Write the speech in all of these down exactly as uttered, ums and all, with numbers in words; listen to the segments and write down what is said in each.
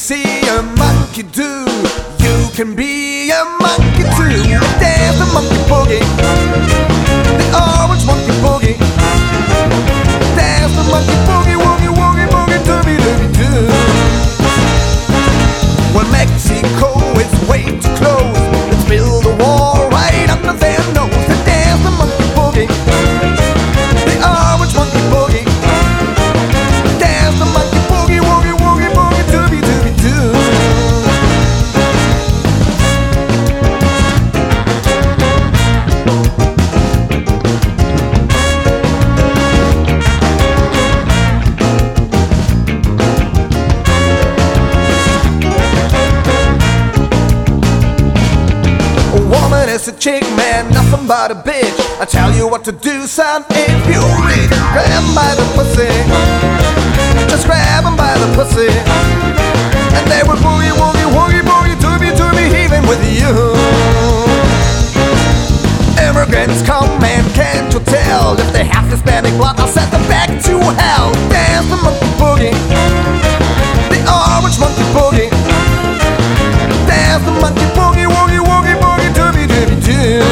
see a monkey do, you can be a monkey too. There's the monkey boogie, the orange monkey boogie. There's the monkey boogie, woogie, woogie, boogie, dooby, dooby, doo. Well, Mexico is way too close. Let's build a wall right under their nose. And there's the monkey boogie, the orange monkey boogie. There's the monkey boogie, woogie, woogie, boogie, dooby, dooby, doo. It's a chick, man, nothing but a bitch. I tell you what to do, son, if you rich. Grab him by the pussy, just grab him by the pussy, and they will boogie, woogie, woogie, boogie, dooby, dooby, heaving with you. Immigrants come, man, can't you tell? If they have Hispanic blood, I'll send them back to hell. Dance the monkey boogie, the orange monkey boogie. Dance the monkey boogie, woogie, woogie, boogie, dooby, dooby, doo.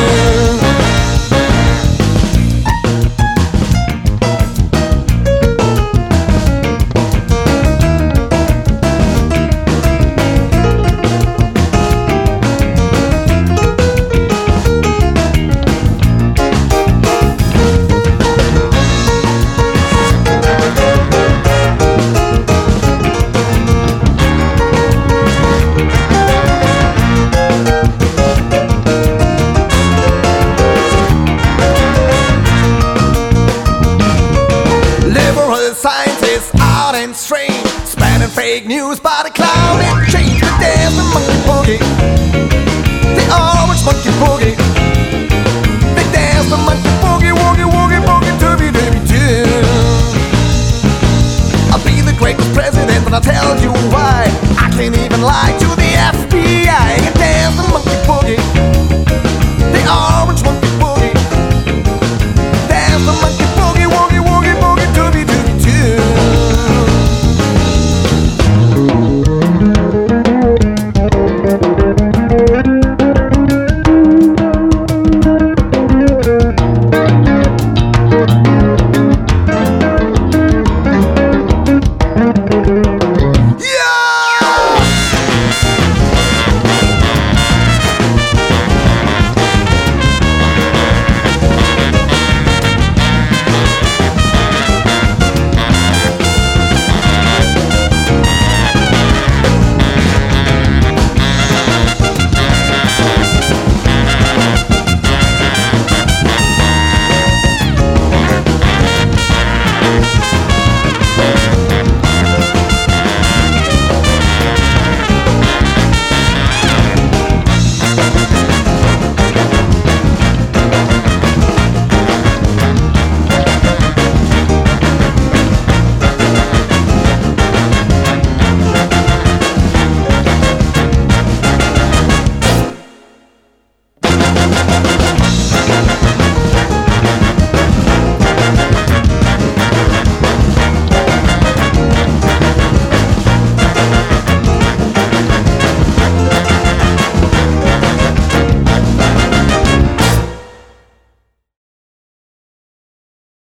Scientists out and strange, spreading fake news by the cloud and change. But there's the monkey boogie, the orange monkey boogie. They dance the monkey boogie, woogie, woogie, boogie, dooby, dooby, doo. I'll be the greatest president, but I'll tell you